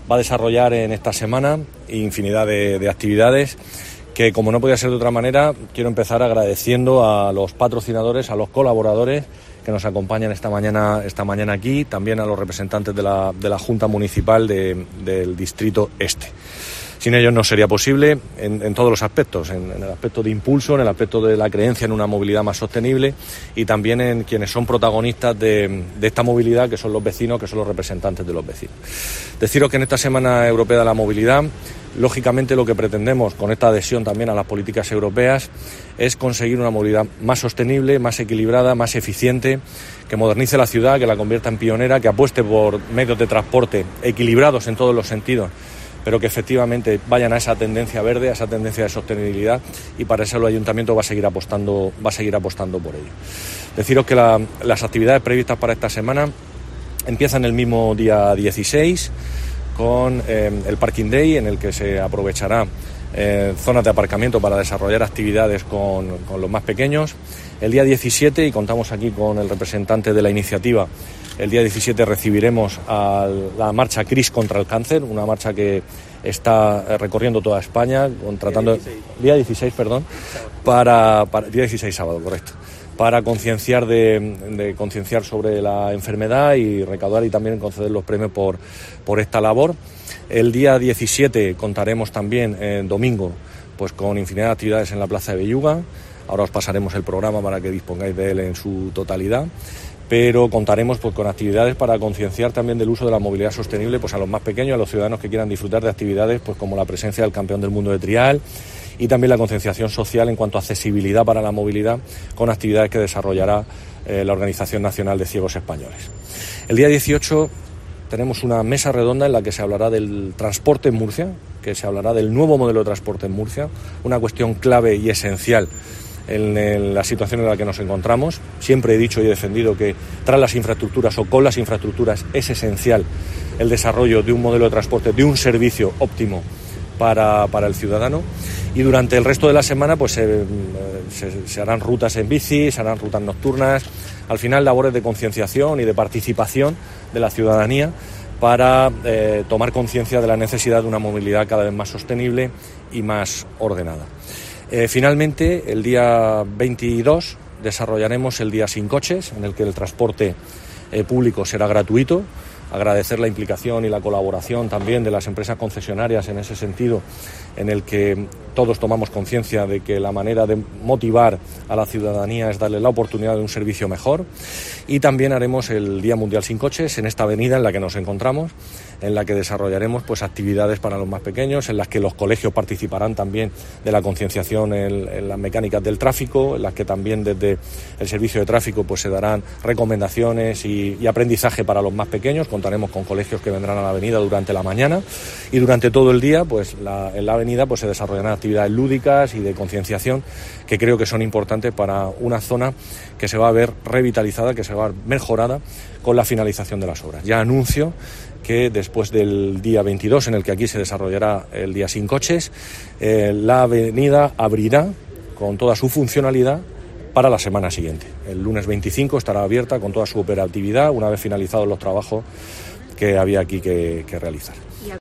va a desarrollar en esta semana infinidad de actividades que, como no podía ser de otra manera, quiero empezar agradeciendo a los patrocinadores, a los colaboradores que nos acompañan esta mañana aquí, también a los representantes de la Junta Municipal del Distrito Este. Sin ellos no sería posible en todos los aspectos, en el aspecto de impulso, en el aspecto de la creencia en una movilidad más sostenible y también en quienes son protagonistas de esta movilidad, que son los vecinos, que son los representantes de los vecinos. Deciros que en esta Semana Europea de la Movilidad, lógicamente lo que pretendemos con esta adhesión también a las políticas europeas es conseguir una movilidad más sostenible, más equilibrada, más eficiente, que modernice la ciudad, que la convierta en pionera, que apueste por medios de transporte equilibrados en todos los sentidos, pero que efectivamente vayan a esa tendencia verde, a esa tendencia de sostenibilidad, y para eso el Ayuntamiento va a seguir apostando por ello. Deciros que las actividades previstas para esta semana empiezan el mismo día 16 con el Parking Day, en el que se aprovechará zonas de aparcamiento para desarrollar actividades con los más pequeños. El día 17, y contamos aquí con el representante de la iniciativa, el día 17 recibiremos a la marcha CRIS contra el cáncer, una marcha que está recorriendo toda España, día 16, día 16 sábado, correcto, para concienciar sobre la enfermedad y recaudar y también conceder los premios por esta labor. El día 17 contaremos también domingo pues con infinidad de actividades en la Plaza de Belluga. Ahora os pasaremos el programa para que dispongáis de él en su totalidad, pero contaremos pues con actividades para concienciar también del uso de la movilidad sostenible pues a los más pequeños, a los ciudadanos que quieran disfrutar de actividades pues como la presencia del campeón del mundo de trial, y también la concienciación social en cuanto a accesibilidad para la movilidad, con actividades que desarrollará la Organización Nacional de Ciegos Españoles. El día 18 tenemos una mesa redonda en la que se hablará del transporte en Murcia, que se hablará del nuevo modelo de transporte en Murcia, una cuestión clave y esencial en la situación en la que nos encontramos. Siempre he dicho y he defendido que tras las infraestructuras o con las infraestructuras es esencial el desarrollo de un modelo de transporte, de un servicio óptimo para el ciudadano. Y durante el resto de la semana pues se harán rutas en bici, se harán rutas nocturnas, al final labores de concienciación y de participación de la ciudadanía para tomar conciencia de la necesidad de una movilidad cada vez más sostenible y más ordenada. Finalmente, el día 22 desarrollaremos el Día Sin Coches, en el que el transporte público será gratuito. Agradecer la implicación y la colaboración también de las empresas concesionarias en ese sentido, en el que todos tomamos conciencia de que la manera de motivar a la ciudadanía es darle la oportunidad de un servicio mejor. Y también haremos el Día Mundial Sin Coches en esta avenida en la que nos encontramos, en la que desarrollaremos pues actividades para los más pequeños, en las que los colegios participarán también de la concienciación en las mecánicas del tráfico, en las que también desde el servicio de tráfico pues se darán recomendaciones y aprendizaje para los más pequeños. Contaremos con colegios que vendrán a la avenida durante la mañana, y durante todo el día pues en la avenida pues se desarrollarán actividades lúdicas y de concienciación que creo que son importantes para una zona que se va a ver revitalizada, que se va a ver mejorada con la finalización de las obras. Ya anuncio que después del día 22, en el que aquí se desarrollará el Día Sin Coches, la avenida abrirá con toda su funcionalidad para la semana siguiente. El lunes 25 estará abierta con toda su operatividad una vez finalizados los trabajos que había aquí que realizar.